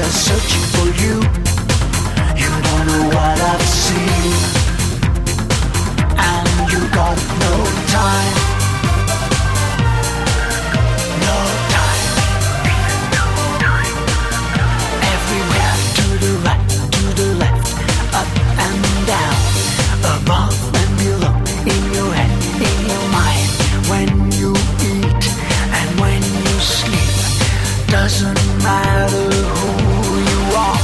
there searching for you. You don't know what I've seen, and you got no time. No time. Everywhere, to the right, to the left, up and down, above and below, in your head, in your mind. When you eat and when you sleep, doesn't matter who you are.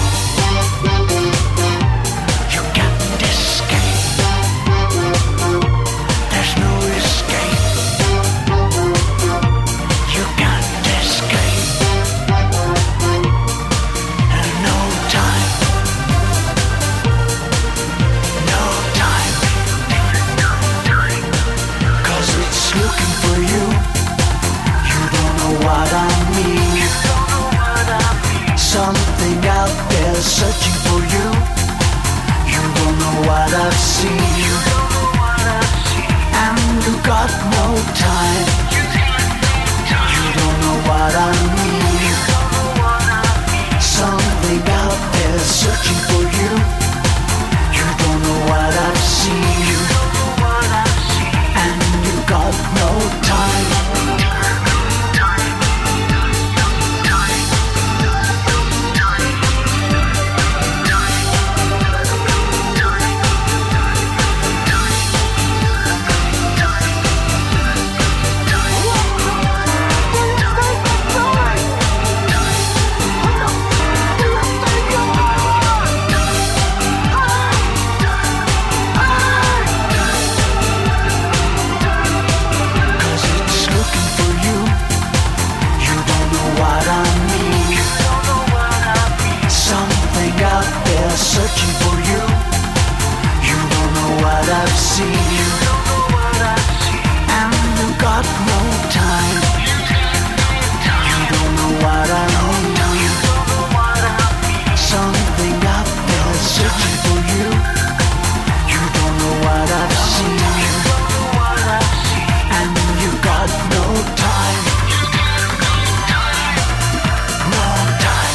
You can't escape. There's no escape. You can't escape. And no time. No time. 'Cause it's looking for you. You don't know what I mean. Something out there searching for you. You don't know what I've seen, and you got no time. You don't know what I mean. Something out there searching for you. You don't know what I've seen, and you got no time. Searching for you. You don't know what I've seen, and you got no time. You don't know what I mean. Something out there searching for you. You don't know what I've seen, and you got no time. No time.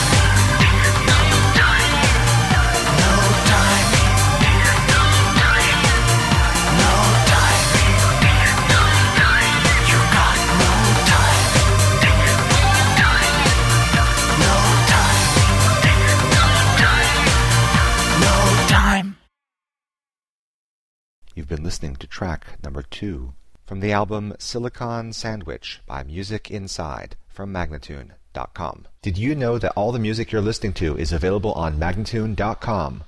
You've been listening to track number 2 from the album Silicon Sandwich by Music Inside from Magnatune.com. Did you know that all the music you're listening to is available on Magnatune.com?